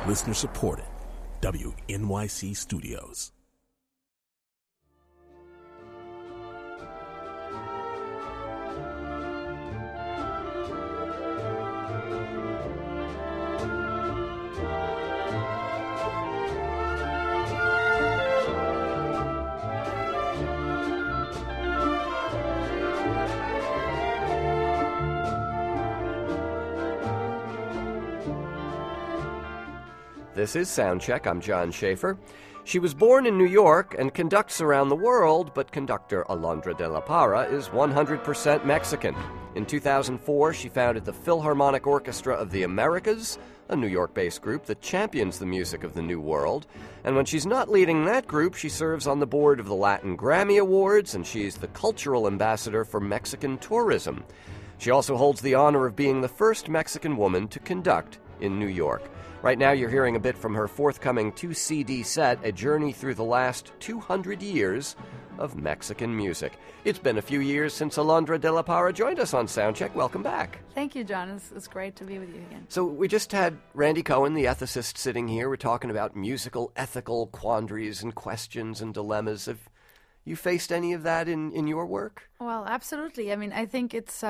Listener supported. WNYC Studios. This is Soundcheck. I'm John Schaefer. She was born in New York and conducts around the world, but conductor Alondra de la Parra is 100% Mexican. In 2004, she founded the Philharmonic Orchestra of the Americas, a New York-based group that champions the music of the New World. And when she's not leading that group, she serves on the board of the Latin Grammy Awards, and she's the cultural ambassador for Mexican tourism. She also holds the honor of being the first Mexican woman to conduct in New York. Right now, you're hearing a bit from her forthcoming 2-CD set, A Journey Through the Last 200 Years of Mexican Music. It's been a few years since Alondra de la Parra joined us on Soundcheck. Welcome back. Thank you, John. It's great to be with you again. So we just had Randy Cohen, the ethicist, sitting here. We're talking about musical, ethical quandaries and questions and dilemmas. Have you faced any of that in your work? Well, absolutely. I mean, I think it's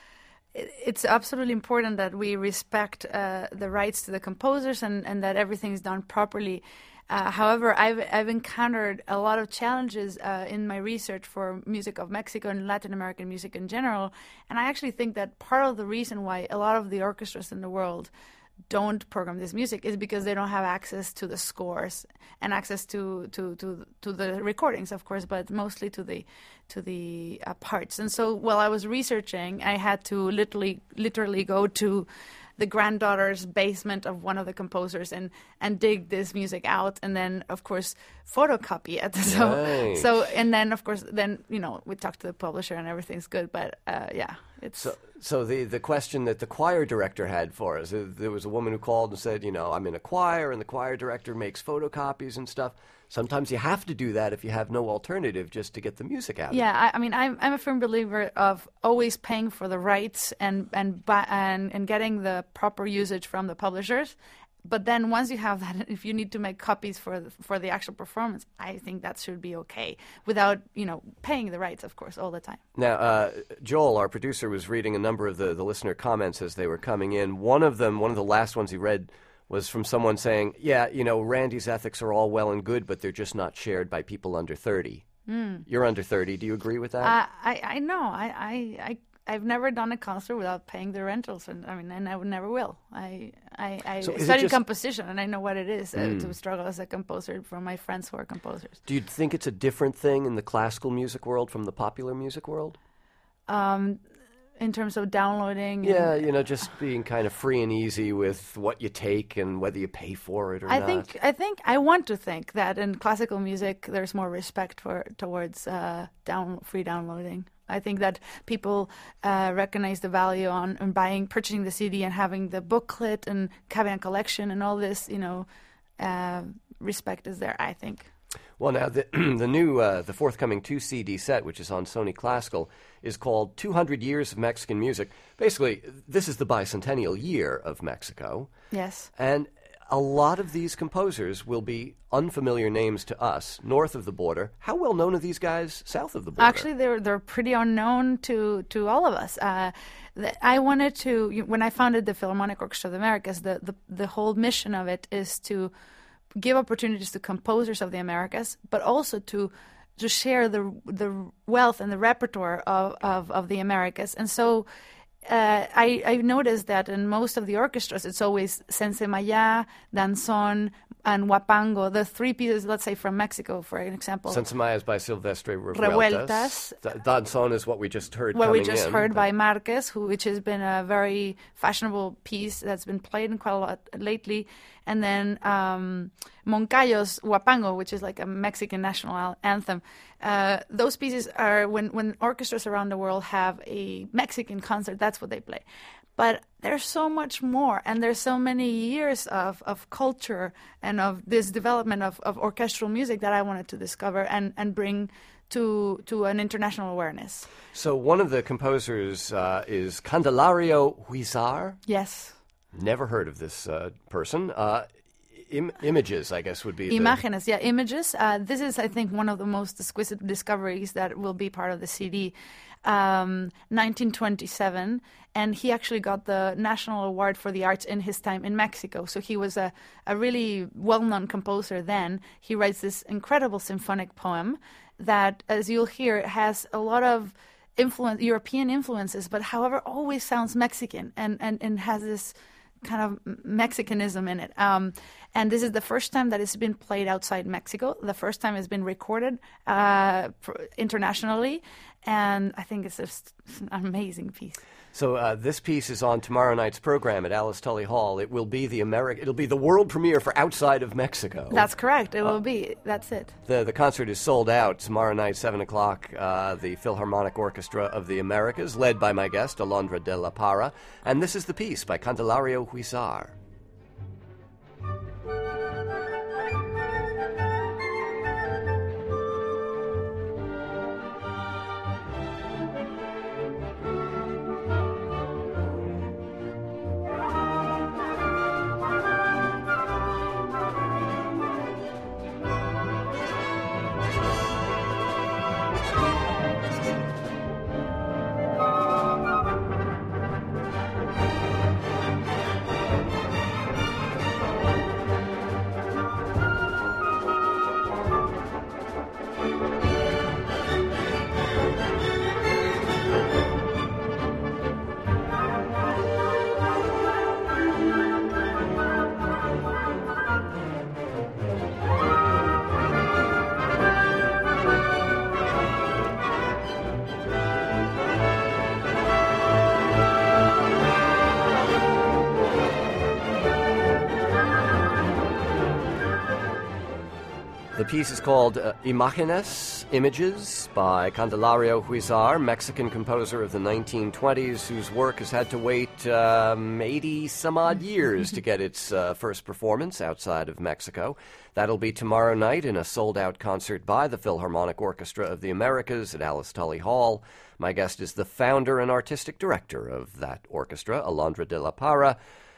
absolutely important that we respect the rights to the composers and that everything is done properly. However, I've encountered a lot of challenges in my research for music of Mexico and Latin American music in general, and I actually think that part of the reason why a lot of the orchestras in the world don't program this music is because they don't have access to the scores and access to the recordings, of course, but mostly to the parts. And so while I was researching, I had to literally go to the granddaughter's basement of one of the composers and dig this music out, and then of course photocopy it. So and then of course we talked to the publisher and everything's good. But it's so the question that the choir director had for us. There was a woman who called and said, I'm in a choir and the choir director makes photocopies and stuff. Sometimes you have to do that if you have no alternative, just to get the music out. Yeah, I mean, I'm a firm believer of always paying for the rights and getting the proper usage from the publishers. But then once you have that, if you need to make copies for the actual performance, I think that should be okay without paying the rights, of course, all the time. Now, Joel, our producer, was reading a number of the listener comments as they were coming in. One of the last ones he read was from someone saying, Randy's ethics are all well and good, but they're just not shared by people under 30. You're under 30. Do you agree with that? I know. I've never done a concert without paying the rentals, and I never will. I studied composition, and I know what it is to struggle as a composer from my friends who are composers. Do you think it's a different thing in the classical music world from the popular music world? In terms of downloading? Yeah, just being kind of free and easy with what you take and whether you pay for it or not. I want to think that in classical music there's more respect towards free downloading. I think that people recognize the value on purchasing the CD and having the booklet and having a collection and all this, respect is there, I think. Well, now, the forthcoming 2-CD set, which is on Sony Classical, is called 200 Years of Mexican Music. Basically, this is the bicentennial year of Mexico. Yes. And a lot of these composers will be unfamiliar names to us north of the border. How well known are these guys south of the border? Actually, they're pretty unknown to all of us. I wanted to, when I founded the Philharmonic Orchestra of the Americas, the whole mission of it is to give opportunities to composers of the Americas, but also to share the wealth and the repertoire of the Americas. And so I noticed that in most of the orchestras, it's always Sensemayá, Danzón, and Huapango, the three pieces, let's say, from Mexico, for an example. Sensemayá is by Silvestre Revueltas. Danzón is what we just heard heard by Marquez, which has been a very fashionable piece that's been played quite a lot lately. And then Moncayo's Huapango, which is like a Mexican national anthem. Those pieces are, when orchestras around the world have a Mexican concert, that's what they play. But there's so much more, and there's so many years of culture and of this development of orchestral music that I wanted to discover and bring to an international awareness. So one of the composers is Candelario Huizar. Yes. Never heard of this person. Images, I guess, would be Imágenes, images. This is, I think, one of the most exquisite discoveries that will be part of the CD. 1927, and he actually got the National Award for the Arts in his time in Mexico. So he was a really well-known composer then. He writes this incredible symphonic poem that, as you'll hear, has a lot of European influences, but however always sounds Mexican and has this kind of Mexicanism in it. And this is the first time that it's been played outside Mexico. The first time it's been recorded internationally. And I think it's just an amazing piece. So this piece is on tomorrow night's program at Alice Tully Hall. It will be it'll be the world premiere for outside of Mexico. That's correct. It will be. That's it. The concert is sold out tomorrow night, 7 o'clock. The Philharmonic Orchestra of the Americas, led by my guest, Alondra de la Parra. And this is the piece by Candelario Huizar. The piece is called Imágenes, Images, by Candelario Huizar, Mexican composer of the 1920s, whose work has had to wait 80-some-odd years to get its first performance outside of Mexico. That'll be tomorrow night in a sold-out concert by the Philharmonic Orchestra of the Americas at Alice Tully Hall. My guest is the founder and artistic director of that orchestra, Alondra de la Parra,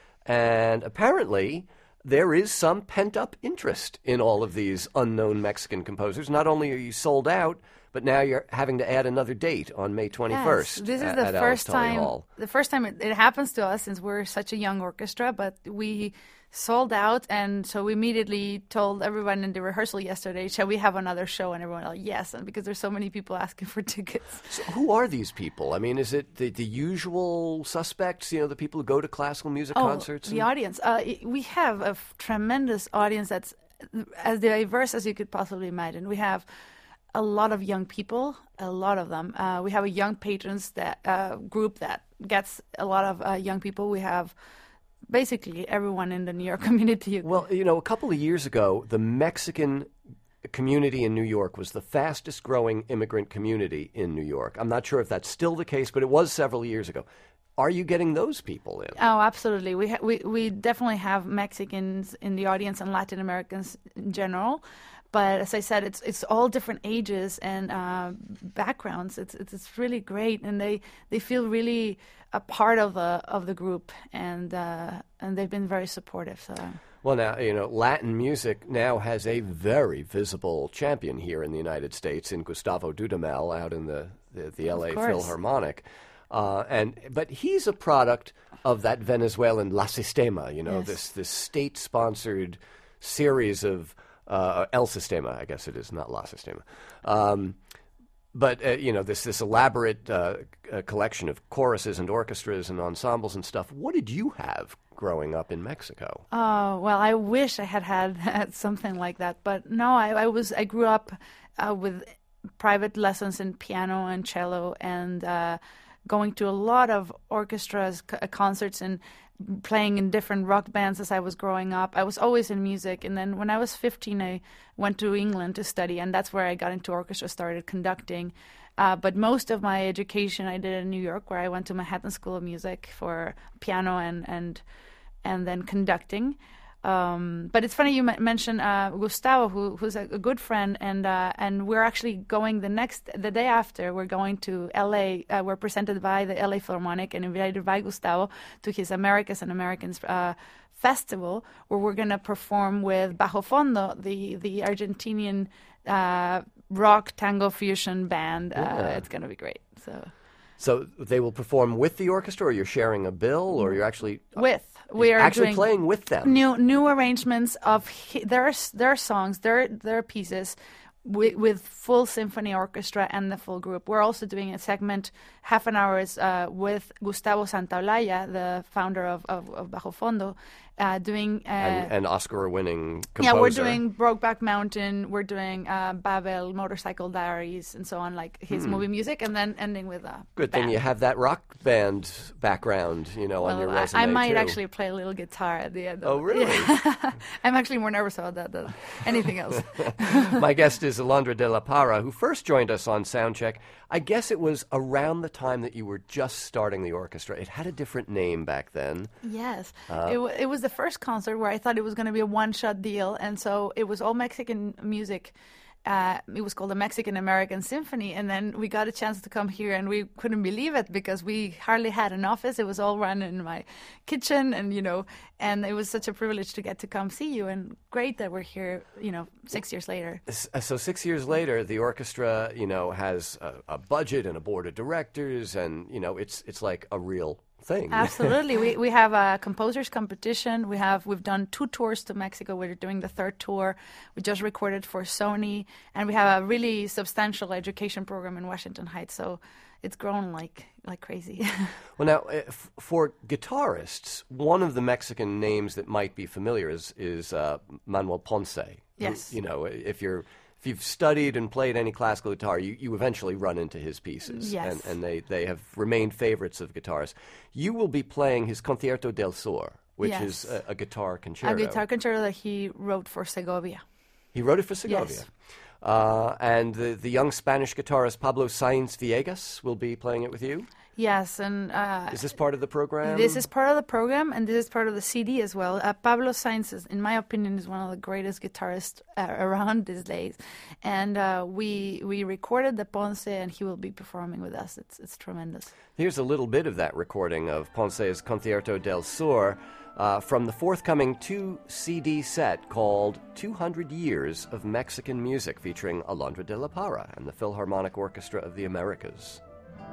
and apparently there is some pent-up interest in all of these unknown Mexican composers. Not only are you sold out, but now you're having to add another date on May 21st. Yes, this is the first time. The first time it happens to us, since we're such a young orchestra. But we sold out, and so we immediately told everyone in the rehearsal yesterday, "Shall we have another show?" And everyone, yes, and because there's so many people asking for tickets. So who are these people? I mean, is it the usual suspects? You know, the people who go to classical music concerts. The audience. We have a tremendous audience that's as diverse as you could possibly imagine. We have a lot of young people, a lot of them. We have a young patrons group that gets a lot of young people. We have basically everyone in the New York community. Well, you know, a couple of years ago, the Mexican community in New York was the fastest growing immigrant community in New York. I'm not sure if that's still the case, but it was several years ago. Are you getting those people in? Oh, absolutely. We definitely have Mexicans in the audience and Latin Americans in general. But as I said, it's all different ages and backgrounds. It's really great, and they feel really a part of the group, and they've been very supportive. So. Well, now, you know, Latin music now has a very visible champion here in the United States in Gustavo Dudamel out in the L.A. Philharmonic. But he's a product of that Venezuelan La Sistema, you know, yes. this state-sponsored series of El Sistema, I guess it is, not La Sistema. But you know, this elaborate collection of choruses and orchestras and ensembles and stuff. What did you have growing up in Mexico? Oh, well, I wish I had something like that. But no, I grew up with private lessons in piano and cello and going to a lot of orchestras, concerts, and playing in different rock bands as I was growing up. I was always in music, and then when I was 15, I went to England to study, and that's where I got into orchestra, started conducting. But most of my education I did in New York, where I went to Manhattan School of Music for piano and then conducting. But it's funny you mentioned Gustavo, who's a good friend, and we're actually going the day after. We're going to L.A. We're presented by the L.A. Philharmonic and invited by Gustavo to his Americas and Americans festival, where we're going to perform with Bajo Fondo, the Argentinian rock tango fusion band. It's going to be great. So they will perform with the orchestra, or you're sharing a bill, or you're actually we are actually doing playing with them. New arrangements of their songs, their pieces, with full symphony orchestra and the full group. We're also doing a segment, half an hour, with Gustavo Santaolalla, the founder of Bajo Fondo, doing and Oscar-winning composer. Yeah, we're doing Brokeback Mountain, we're doing Babel, Motorcycle Diaries, and so on, like his movie music, and then ending with a good band. thing you have that rock band background, on your resume. I might too. actually play a little guitar at the end. Oh, really? Yeah. I'm actually more nervous about that than anything else. My guest is Alondra de la Parra, who first joined us on Soundcheck. I guess it was around the time that you were just starting the orchestra. It had a different name back then. Yes. It was the first concert where I thought it was going to be a one-shot deal, and so it was all Mexican music. It was called the Mexican American Symphony, and then we got a chance to come here, and we couldn't believe it because we hardly had an office. It was all run in my kitchen, and and it was such a privilege to get to come see you, and great that we're here 6 years later. So 6 years later, the orchestra has a budget and a board of directors, and it's like a real thing. Absolutely. We have a composers competition. We've done 2 tours to Mexico. We're doing the 3rd tour. We just recorded for Sony, and we have a really substantial education program in Washington Heights. So it's grown like crazy. Well, now, for guitarists, one of the Mexican names that might be familiar is Manuel Ponce. Yes. Who, if you've studied and played any classical guitar, you eventually run into his pieces. Yes. And they have remained favorites of guitarists. You will be playing his Concierto del Sur, which is a guitar concerto. A guitar concerto that he wrote for Segovia. He wrote it for Segovia. Yes. And the young Spanish guitarist Pablo Sainz Villegas will be playing it with you? Yes, and is this part of the program? This is part of the program, and this is part of the CD as well. Pablo Sainz, in my opinion, is one of the greatest guitarists around these days. And we recorded the Ponce, and he will be performing with us. It's tremendous. Here's a little bit of that recording of Ponce's Concierto del Sur from the forthcoming 2-CD set called 200 Years of Mexican Music, featuring Alondra de la Parra and the Philharmonic Orchestra of the Americas.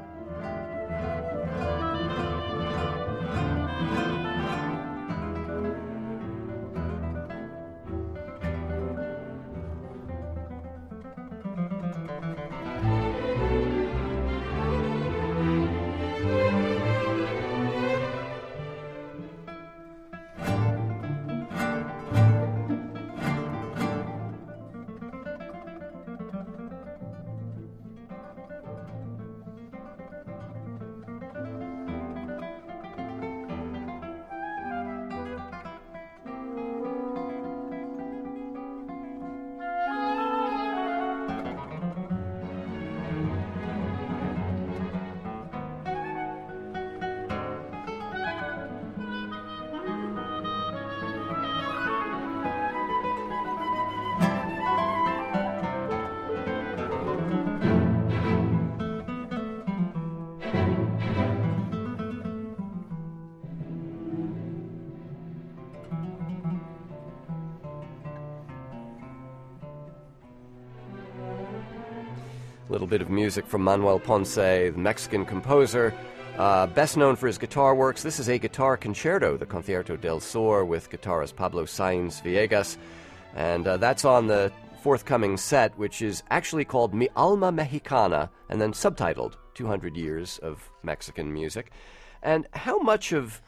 A little bit of music from Manuel Ponce, the Mexican composer, best known for his guitar works. This is a guitar concerto, the Concierto del Sur, with guitarist Pablo Sainz Villegas. And that's on the forthcoming set, which is actually called Mi Alma Mexicana, and then subtitled 200 Years of Mexican Music. And how much of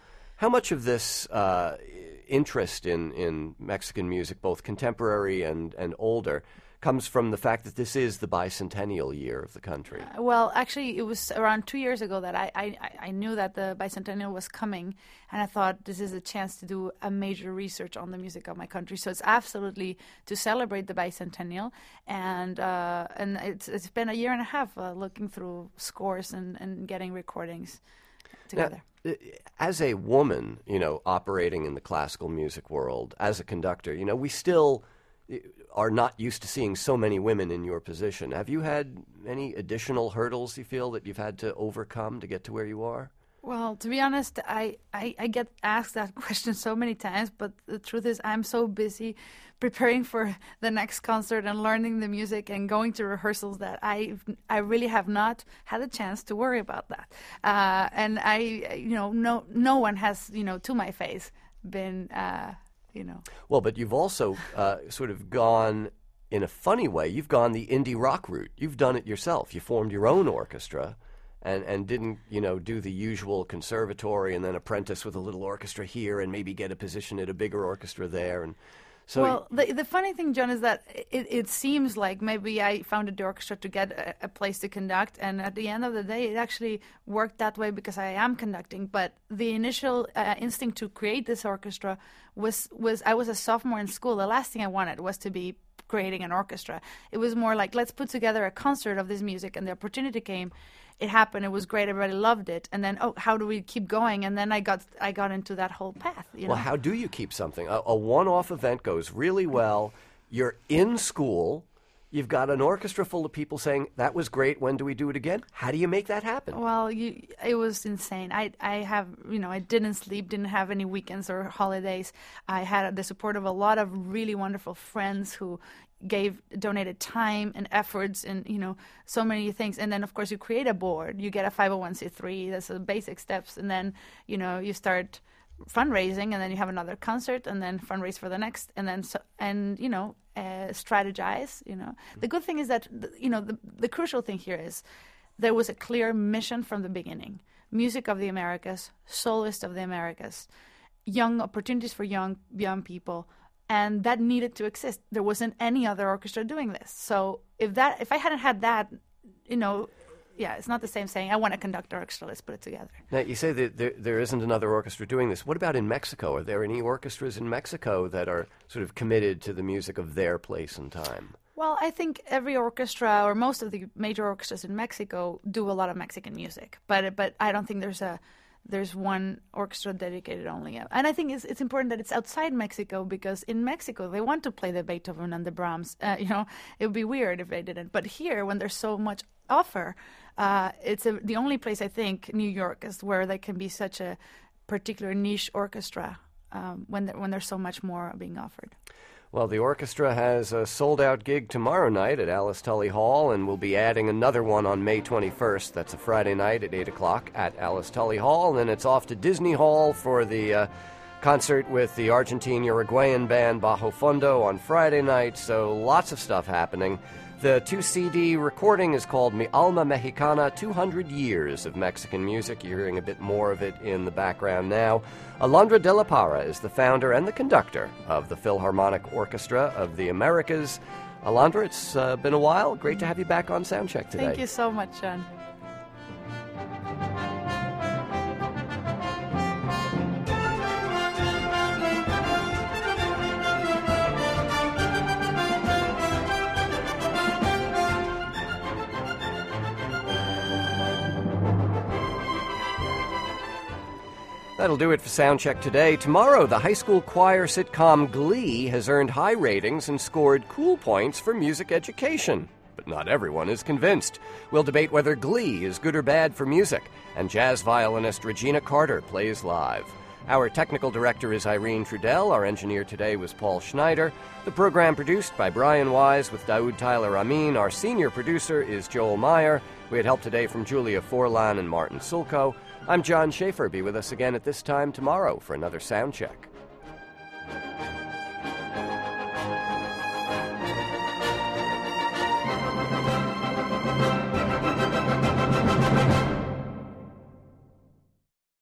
this interest in Mexican music, both contemporary and older, comes from the fact that this is the bicentennial year of the country? Well, actually, it was around 2 years ago that I knew that the bicentennial was coming, and I thought this is a chance to do a major research on the music of my country. So it's absolutely to celebrate the bicentennial, and it's been a year and a half looking through scores and getting recordings. together. Now, as a woman, operating in the classical music world, as a conductor, we still are not used to seeing so many women in your position. Have you had any additional hurdles you feel that you've had to overcome to get to where you are? Well, to be honest, I get asked that question so many times, but the truth is I'm so busy preparing for the next concert and learning the music and going to rehearsals that I really have not had a chance to worry about that. And no one has, to my face, been, Well, but you've also sort of gone, in a funny way, you've gone the indie rock route. You've done it yourself. You formed your own orchestra. And didn't, do the usual conservatory and then apprentice with a little orchestra here and maybe get a position at a bigger orchestra there. And so, well, the funny thing, John, is that it seems like maybe I founded the orchestra to get a place to conduct, and at the end of the day, it actually worked that way because I am conducting. But the initial instinct to create this orchestra was I was a sophomore in school. The last thing I wanted was to be creating an orchestra. It was more like, let's put together a concert of this music, and the opportunity came. It happened. It was great. Everybody loved it. And then, how do we keep going? And then I got into that whole path. Well, how do you keep something? A one-off event goes really well. You're in school. You've got an orchestra full of people saying, that was great. When do we do it again? How do you make that happen? Well, it was insane. I didn't sleep, didn't have any weekends or holidays. I had the support of a lot of really wonderful friends who donated time and efforts and, so many things. And then, of course, you create a board. You get a 501c3. That's the basic steps. And then, you start fundraising, and then you have another concert, and then fundraise for the next, and then strategize. The good thing is that the crucial thing here is there was a clear mission from the beginning: music of the Americas, soloist of the Americas, young opportunities for young people, and that needed to exist. There wasn't any other orchestra doing this. So if I hadn't had that, it's not the same saying, I want a conductor orchestra, let's put it together. Now, you say that there isn't another orchestra doing this. What about in Mexico? Are there any orchestras in Mexico that are sort of committed to the music of their place and time? Well, I think every orchestra, or most of the major orchestras in Mexico, do a lot of Mexican music. But I don't think there's one orchestra dedicated only. And I think it's important that it's outside Mexico, because in Mexico they want to play the Beethoven and the Brahms. It would be weird if they didn't. But here, when there's so much offer, it's the only place, I think, New York, is where there can be such a particular niche orchestra when there's so much more being offered. Well, the orchestra has a sold-out gig tomorrow night at Alice Tully Hall, and we'll be adding another one on May 21st. That's a Friday night at 8 o'clock at Alice Tully Hall, and then it's off to Disney Hall for the concert with the Argentine-Uruguayan band Bajo Fondo on Friday night, so lots of stuff happening. The 2-CD recording is called Mi Alma Mexicana, 200 Years of Mexican Music. You're hearing a bit more of it in the background now. Alondra de la Parra is the founder and the conductor of the Philharmonic Orchestra of the Americas. Alondra, it's been a while. Great to have you back on Soundcheck today. Thank you so much, John. That'll do it for Soundcheck today. Tomorrow, the high school choir sitcom Glee has earned high ratings and scored cool points for music education. But not everyone is convinced. We'll debate whether Glee is good or bad for music, and jazz violinist Regina Carter plays live. Our technical director is Irene Trudell. Our engineer today was Paul Schneider. The program produced by Brian Wise with Daoud Tyler Amin. Our senior producer is Joel Meyer. We had help today from Julia Forlan and Martin Sulko. I'm John Schaefer. Be with us again at this time tomorrow for another Soundcheck.